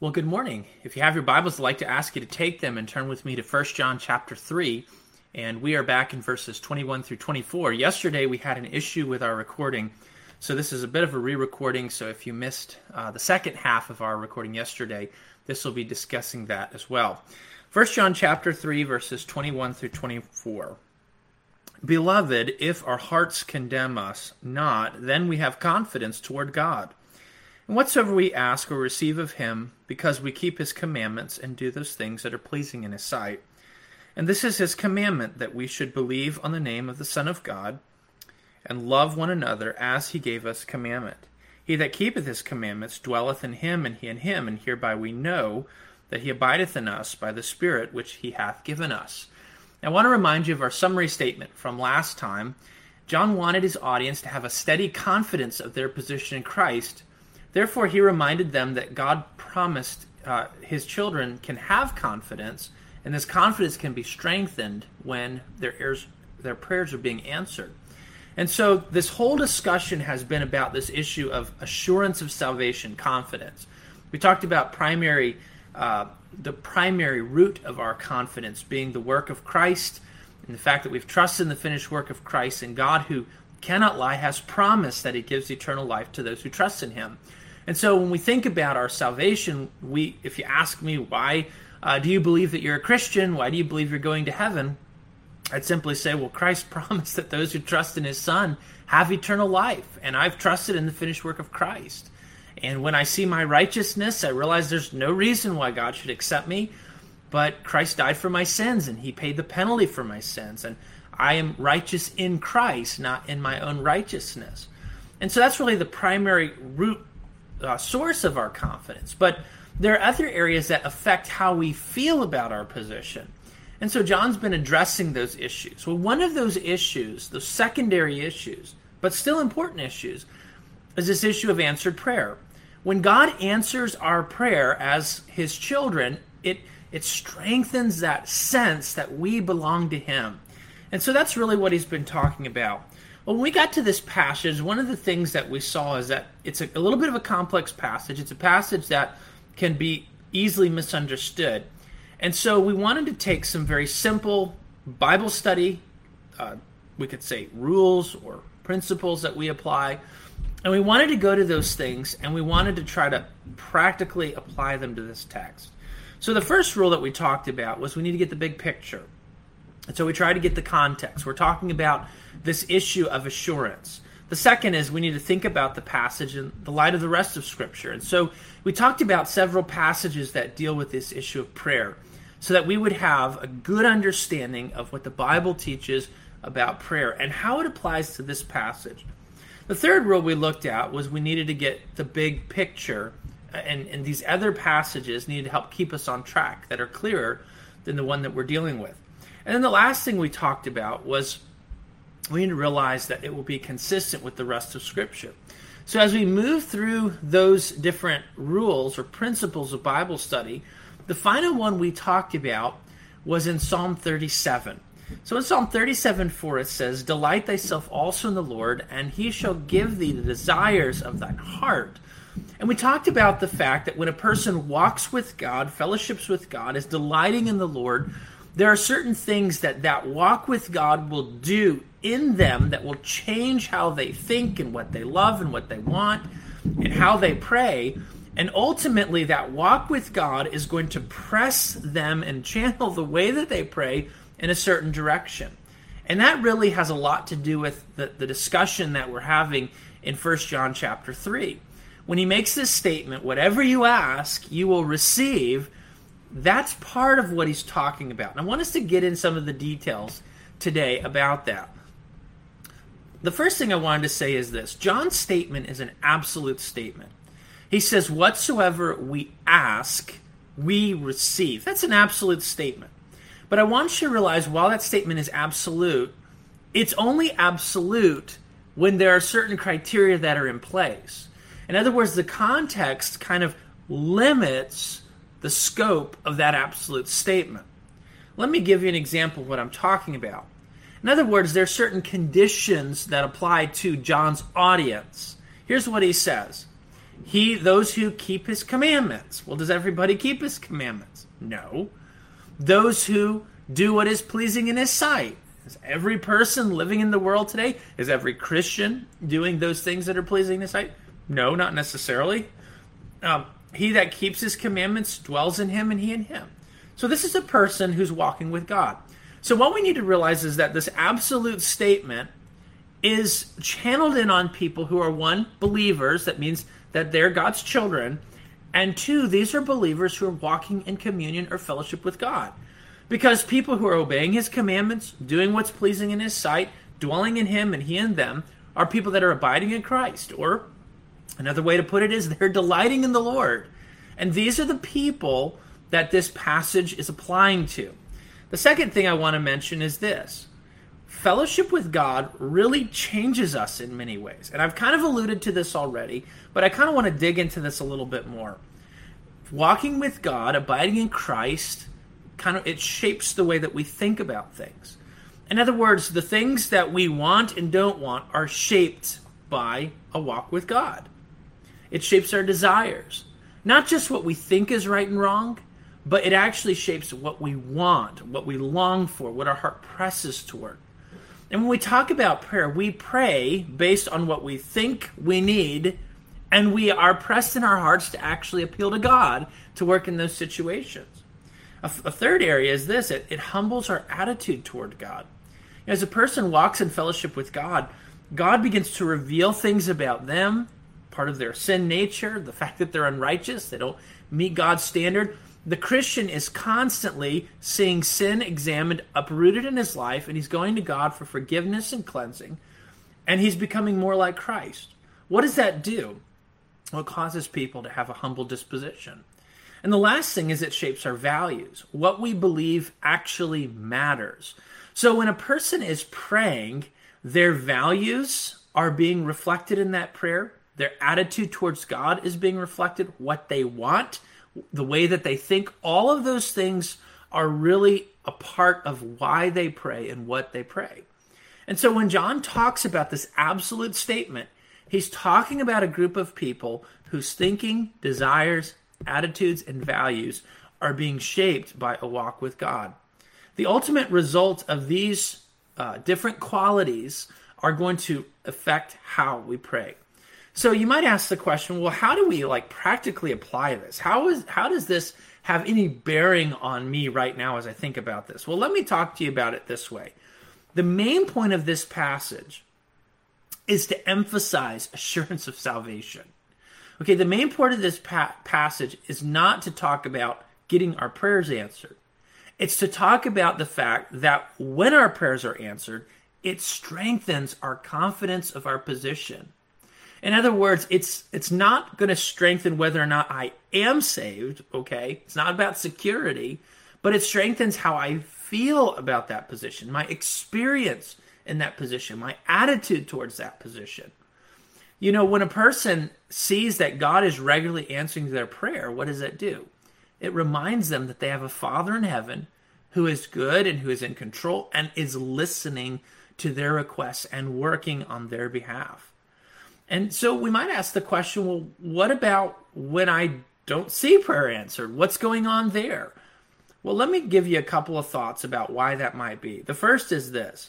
Well, good morning. If you have your Bibles, I'd like to ask you to take them and turn with me to 1 John chapter 3. And we are back in verses 21 through 24. Yesterday, we had an issue with our recording, so this is a bit of a re-recording. So if you missed the second half of our recording yesterday, this will be discussing that as well. 1 John chapter 3, verses 21 through 24. Beloved, if our hearts condemn us not, then we have confidence toward God. And whatsoever we ask or receive of him, because we keep his commandments and do those things that are pleasing in his sight. And this is his commandment, that we should believe on the name of the Son of God, and love one another as he gave us commandment. He that keepeth his commandments dwelleth in him, and he in him, and hereby we know that he abideth in us by the Spirit which he hath given us. Now, I want to remind you of our summary statement from last time. John wanted his audience to have a steady confidence of their position in Christ. Therefore, he reminded them that God promised his children can have confidence, and this confidence can be strengthened when their prayers are being answered. And so this whole discussion has been about this issue of assurance of salvation, confidence. We talked about the primary root of our confidence being the work of Christ, and the fact that we've trusted in the finished work of Christ, and God, who cannot lie, has promised that he gives eternal life to those who trust in him. And so when we think about our salvation, if you ask me, why do you believe that you're a Christian? Why do you believe you're going to heaven? I'd simply say, well, Christ promised that those who trust in his Son have eternal life, and I've trusted in the finished work of Christ. And when I see my righteousness, I realize there's no reason why God should accept me, but Christ died for my sins, and he paid the penalty for my sins, and I am righteous in Christ, not in my own righteousness. And so that's really the primary root source of our confidence. But there are other areas that affect how we feel about our position. And so John's been addressing those issues. Well, one of those issues, those secondary issues, but still important issues, is this issue of answered prayer. When God answers our prayer as his children, it strengthens that sense that we belong to him. And so that's really what he's been talking about. Well, when we got to this passage, one of the things that we saw is that it's a little bit of a complex passage. It's a passage that can be easily misunderstood. And so we wanted to take some very simple Bible study, we could say rules or principles that we apply, and we wanted to go to those things, and we wanted to try to practically apply them to this text. So the first rule that we talked about was we need to get the big picture. And so we try to get the context. We're talking about this issue of assurance. The second is we need to think about the passage in the light of the rest of Scripture. And so we talked about several passages that deal with this issue of prayer, so that we would have a good understanding of what the Bible teaches about prayer and how it applies to this passage. The third rule we looked at was we needed to get the big picture, and these other passages needed to help keep us on track that are clearer than the one that we're dealing with. And then the last thing we talked about was we need to realize that it will be consistent with the rest of Scripture. So as we move through those different rules or principles of Bible study, the final one we talked about was in Psalm 37. So in Psalm 37:4 it says, "Delight thyself also in the Lord, and he shall give thee the desires of thine heart." And we talked about the fact that when a person walks with God, fellowships with God, is delighting in the Lord, there are certain things that walk with God will do in them that will change how they think and what they love and what they want and how they pray. And ultimately, that walk with God is going to press them and channel the way that they pray in a certain direction. And that really has a lot to do with the discussion that we're having in 1 John chapter 3. When he makes this statement, whatever you ask, you will receive, that's part of what he's talking about. And I want us to get in some of the details today about that. The first thing I wanted to say is this. John's statement is an absolute statement. He says, whatsoever we ask, we receive. That's an absolute statement. But I want you to realize, while that statement is absolute, it's only absolute when there are certain criteria that are in place. In other words, the context kind of limits the scope of that absolute statement. Let me give you an example of what I'm talking about. In other words, there are certain conditions that apply to John's audience. Here's what he says. Those who keep his commandments. Well, does everybody keep his commandments? No. Those who do what is pleasing in his sight. Is every person living in the world today, is every Christian doing those things that are pleasing in his sight? No, not necessarily. He that keeps his commandments dwells in him and he in him. So this is a person who's walking with God. So what we need to realize is that this absolute statement is channeled in on people who are, one, believers. That means that they're God's children. And two, these are believers who are walking in communion or fellowship with God. Because people who are obeying his commandments, doing what's pleasing in his sight, dwelling in him and he in them, are people that are abiding in Christ. Or another way to put it is they're delighting in the Lord. And these are the people that this passage is applying to. The second thing I want to mention is this. Fellowship with God really changes us in many ways. And I've kind of alluded to this already, but I kind of want to dig into this a little bit more. Walking with God, abiding in Christ, it shapes the way that we think about things. In other words, the things that we want and don't want are shaped by a walk with God. It shapes our desires. Not just what we think is right and wrong, but it actually shapes what we want, what we long for, what our heart presses toward. And when we talk about prayer, we pray based on what we think we need, and we are pressed in our hearts to actually appeal to God to work in those situations. A third area is this. It humbles our attitude toward God. As a person walks in fellowship with God, God begins to reveal things about them, part of their sin nature, the fact that they're unrighteous, they don't meet God's standard. The Christian is constantly seeing sin examined, uprooted in his life, and he's going to God for forgiveness and cleansing, and he's becoming more like Christ. What does that do? Well, it causes people to have a humble disposition. And the last thing is it shapes our values. What we believe actually matters. So when a person is praying, their values are being reflected in that prayer. Their attitude towards God is being reflected. What they want, the way that they think, all of those things are really a part of why they pray and what they pray. And so when John talks about this absolute statement, he's talking about a group of people whose thinking, desires, attitudes, and values are being shaped by a walk with God. The ultimate result of these different qualities are going to affect how we pray. So you might ask the question, well, how do we practically apply this? How does this have any bearing on me right now as I think about this? Well, let me talk to you about it this way. The main point of this passage is to emphasize assurance of salvation. Okay, the main point of this passage is not to talk about getting our prayers answered. It's to talk about the fact that when our prayers are answered, it strengthens our confidence of our position. In other words, it's not going to strengthen whether or not I am saved, okay? It's not about security, but it strengthens how I feel about that position, my experience in that position, my attitude towards that position. You know, when a person sees that God is regularly answering their prayer, what does that do? It reminds them that they have a Father in heaven who is good and who is in control and is listening to their requests and working on their behalf. And so we might ask the question, well, what about when I don't see prayer answered? What's going on there? Well, let me give you a couple of thoughts about why that might be. The first is this.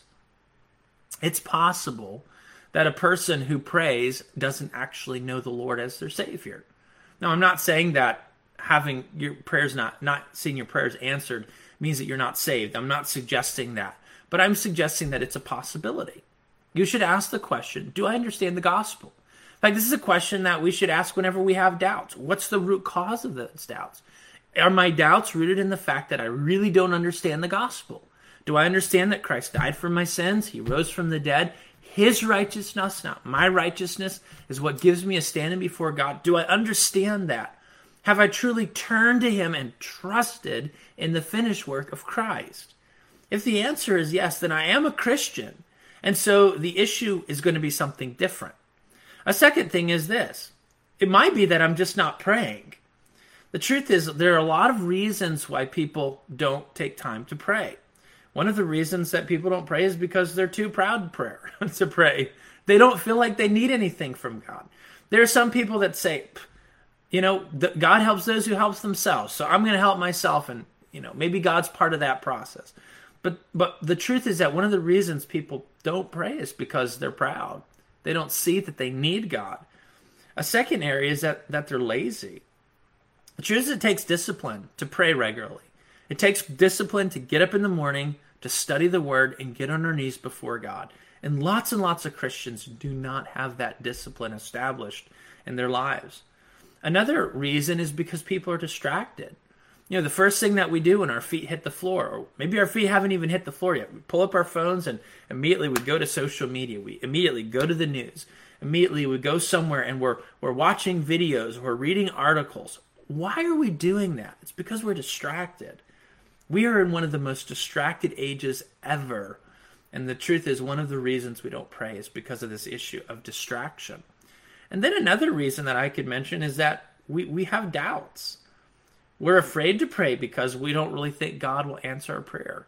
It's possible that a person who prays doesn't actually know the Lord as their Savior. Now, I'm not saying that having your prayers not seeing your prayers answered means that you're not saved. I'm not suggesting that. But I'm suggesting that it's a possibility. You should ask the question, do I understand the gospel? In fact, this is a question that we should ask whenever we have doubts. What's the root cause of those doubts? Are my doubts rooted in the fact that I really don't understand the gospel? Do I understand that Christ died for my sins? He rose from the dead. His righteousness, not my righteousness, is what gives me a standing before God. Do I understand that? Have I truly turned to him and trusted in the finished work of Christ? If the answer is yes, then I am a Christian. And so the issue is going to be something different. A second thing is this. It might be that I'm just not praying. The truth is there are a lot of reasons why people don't take time to pray. One of the reasons that people don't pray is because they're too proud to pray. They don't feel like they need anything from God. There are some people that say, God helps those who help themselves, so I'm going to help myself, and maybe God's part of that process. But the truth is that one of the reasons people don't pray is because they're proud. They don't see that they need God. A second area is that they're lazy. The truth is it takes discipline to pray regularly. It takes discipline to get up in the morning, to study the Word, and get on our knees before God. And lots of Christians do not have that discipline established in their lives. Another reason is because people are distracted. The first thing that we do when our feet hit the floor, or maybe our feet haven't even hit the floor yet, we pull up our phones and immediately we go to social media. We immediately go to the news. Immediately we go somewhere and we're watching videos, we're reading articles. Why are we doing that? It's because we're distracted. We are in one of the most distracted ages ever. And the truth is, one of the reasons we don't pray is because of this issue of distraction. And then another reason that I could mention is that we have doubts. We're afraid to pray because we don't really think God will answer our prayer.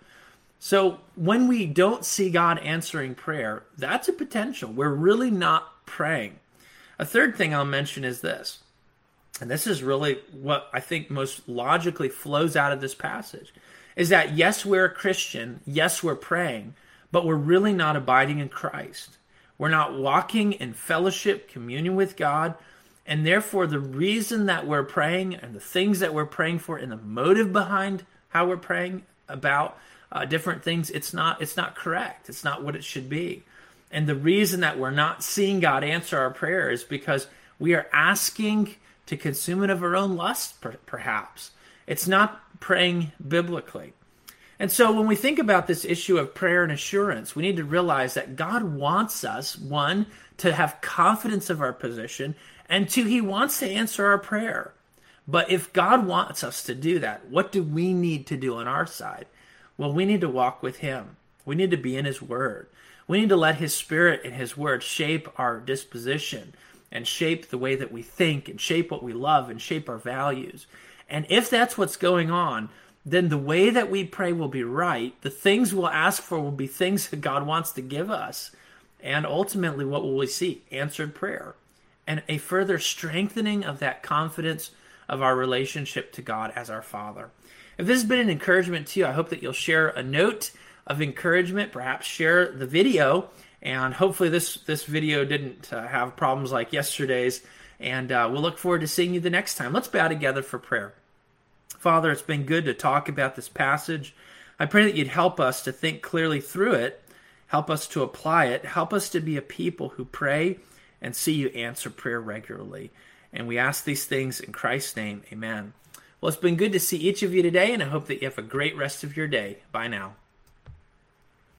So when we don't see God answering prayer, that's a potential. We're really not praying. A third thing I'll mention is this, and this is really what I think most logically flows out of this passage, is that yes, we're a Christian, yes, we're praying, but we're really not abiding in Christ. We're not walking in fellowship, communion with God, and therefore the reason that we're praying and the things that we're praying for and the motive behind how we're praying about different things, it's not correct. It's not what it should be. And the reason that we're not seeing God answer our prayer is because we are asking to consume it of our own lust, perhaps. It's not praying biblically. And so when we think about this issue of prayer and assurance, we need to realize that God wants us, one, to have confidence of our position, and two, he wants to answer our prayer. But if God wants us to do that, what do we need to do on our side? Well, we need to walk with him. We need to be in his word. We need to let his Spirit and his word shape our disposition and shape the way that we think and shape what we love and shape our values. And if that's what's going on, then the way that we pray will be right. The things we'll ask for will be things that God wants to give us. And ultimately, what will we see? Answered prayer. And a further strengthening of that confidence of our relationship to God as our Father. If this has been an encouragement to you, I hope that you'll share a note of encouragement, perhaps share the video, and hopefully this video didn't have problems like yesterday's, and we'll look forward to seeing you the next time. Let's bow together for prayer. Father, it's been good to talk about this passage. I pray that you'd help us to think clearly through it, help us to apply it, help us to be a people who pray and see you answer prayer regularly. And we ask these things in Christ's name, amen. Well, it's been good to see each of you today, and I hope that you have a great rest of your day. Bye now.